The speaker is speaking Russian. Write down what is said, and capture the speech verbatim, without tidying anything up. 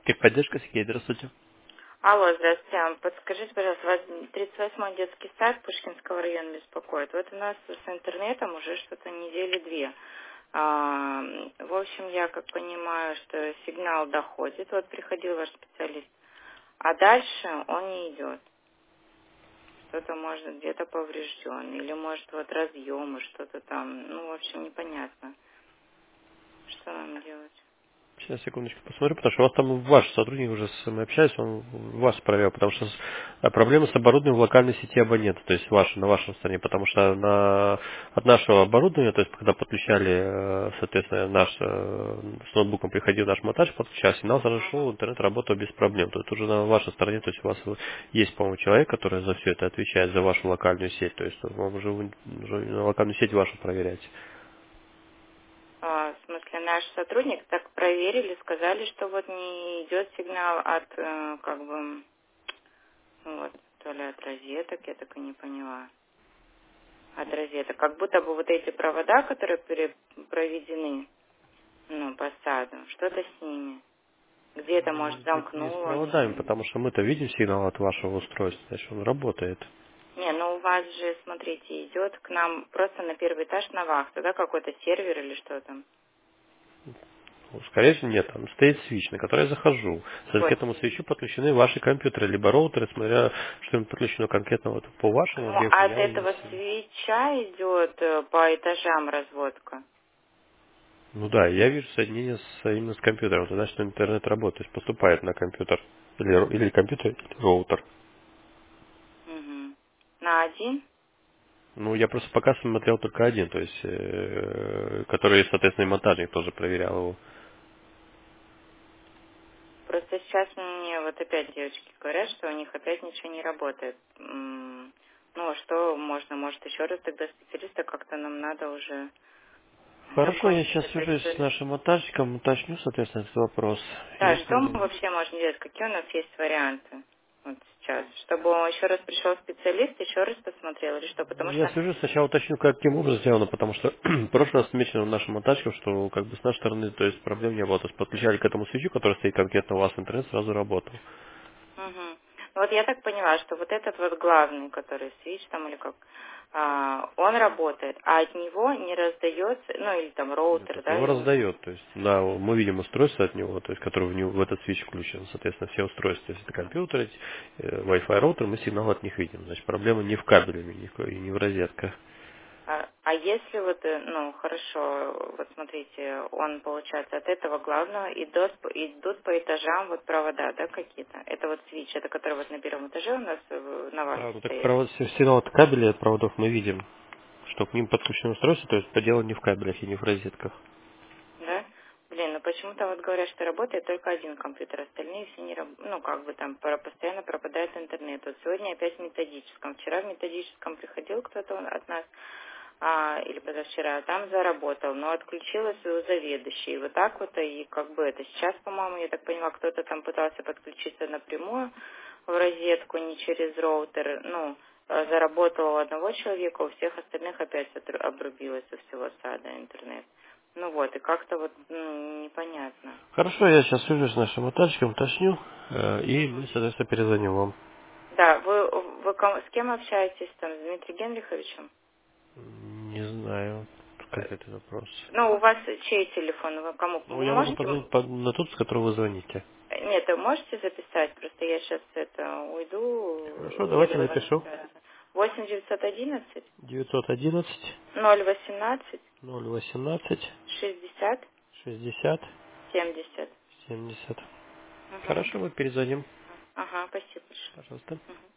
Техподдержка, Сергей, здравствуйте. Алло, здравствуйте. А подскажите, пожалуйста, вас тридцать восьмой детский сад Пушкинского района беспокоит. Вот у нас с интернетом уже что-то недели две. А, в общем, я как понимаю, что сигнал доходит. Вот приходил ваш специалист. А дальше он не идет. Что-то может где-то поврежден. Или может вот разъемы, что-то там. Ну, в общем, непонятно. Что нам делать? Сейчас, секундочку, посмотрю, потому что у вас там ваш сотрудник уже с вами общается, он вас проверял, потому что с- а, проблема с оборудованием в локальной сети абонента, то есть ваш, на вашем стороне, потому что на, от нашего оборудования, то есть когда подключали, э, соответственно, наш, э, с ноутбуком приходил наш монтаж, подключал сигнал, сразу шел, интернет работал без проблем, то есть уже на вашей стороне, то есть у вас есть, по-моему, человек, который за все это отвечает, за вашу локальную сеть, то есть вам уже, вы уже на локальную сеть вашу проверяете. А, в смысле, наш сотрудник так проверили, сказали, что вот не идет сигнал от, э, как бы, ну вот, то ли от розеток, я так и не поняла. От розеток. Как будто бы вот эти провода, которые пере- проведены, ну, по саду, что-то с ними. Где-то, может, Это не с замкнуло, не проводами, знаю. потому что мы-то видим сигнал от вашего устройства, значит он работает. Не, ну у вас же, смотрите, идет к нам просто на первый этаж на вахту, да, какой-то сервер или что там? Ну, скорее всего, нет, там стоит свич, на который я захожу. Кстати, к Вот. этому свечу подключены ваши компьютеры, либо роутеры, смотря что им подключено конкретно вот по вашему Ну, объекту, а от я уже этого с- свеча идет э, по этажам разводка. Ну да, я вижу соединение с, именно с компьютером, это значит, что интернет работает, то есть поступает на компьютер. Или, ро- или компьютер, или роутер. Мгм. На один? Ну, я просто пока смотрел только один, то есть, э, который, соответственно, и монтажник тоже проверял его. Просто сейчас мне вот опять девочки говорят, что у них опять ничего не работает. М, Ну, а что можно? Может, еще раз тогда специалиста как-то нам надо уже Хорошо, я знакомиться сейчас с этой свяжусь с историей. нашим монтажником, уточню, соответственно, этот вопрос. Да, И что мы перезвоню. вообще можем делать? Какие у нас есть варианты вот сейчас? Чтобы еще раз пришел специалист, еще раз посмотрел или что? Ну, Потому я что свяжусь, сначала уточню, каким образом сделано, потому что в прошлый раз отмечено нашим монтажником, что как бы с нашей стороны, то есть проблем не было. То есть подключали к этому свечу, который стоит конкретно у вас в интернет, сразу работал. Мгм. Ну, вот я так поняла, что вот этот вот главный, который свич там или как, а, он работает, а от него не раздается, ну или там Нет, роутер, от да, него я не знаю. раздает, то есть да, мы видим устройство от него, то есть которое в, него, в этот свич включен, соответственно, все устройства, то есть это компьютеры, э, Wi-Fi роутер, мы сигнал от них видим. Значит, проблема не в кабеле ни в- и не в розетках. А, а если вот, э, ну, хорошо, вот смотрите, он, получается, от этого главного идут, по- идут по этажам вот провода, да, какие-то? Это вот свич, это который вот на первом этаже у нас э, на Да, вахте ну так стоит, провод, сигнал от кабеля, от проводов мы видим, что к ним подключено устройство, то есть подело не в кабелях и не в розетках. да? Блин, ну почему-то вот говорят, что работает только один компьютер, остальные все не работают, ну, как бы там пора- постоянно пропадает интернет. Вот сегодня опять в методическом. Вчера в методическом приходил кто-то от нас, а, или позавчера, там заработал, но отключилась у заведующей. И вот так вот, и как бы это сейчас, по-моему, я так поняла, кто-то там пытался подключиться напрямую в розетку, не через роутер, ну, э, заработал у одного человека, у всех остальных опять отру- обрубилось у всего сада интернет. Ну вот, и как-то вот ну, непонятно. Хорошо, я сейчас свяжусь с нашим монтажником, уточню, э, и мы, соответственно, перезвоним вам. Да, вы, вы ком- с кем общаетесь там, с Дмитрием Генриховичем? Не знаю, Э, как это вопрос. Ну, у вас чей телефон? Вы кому? Ну, Вы я могу можете позвонить по- на тот, с которого вы звоните. Нет, вы можете записать? Просто я сейчас это Хорошо, уйду, еду давайте в напишу. администрацию. восемь девятьсот одиннадцать девятьсот одиннадцать ноль восемнадцать ноль восемнадцать шестьдесят шестьдесят семьдесят. семьдесят. Угу. Хорошо, мы перезвоним. Ага, спасибо большое. Пожалуйста. Мгм.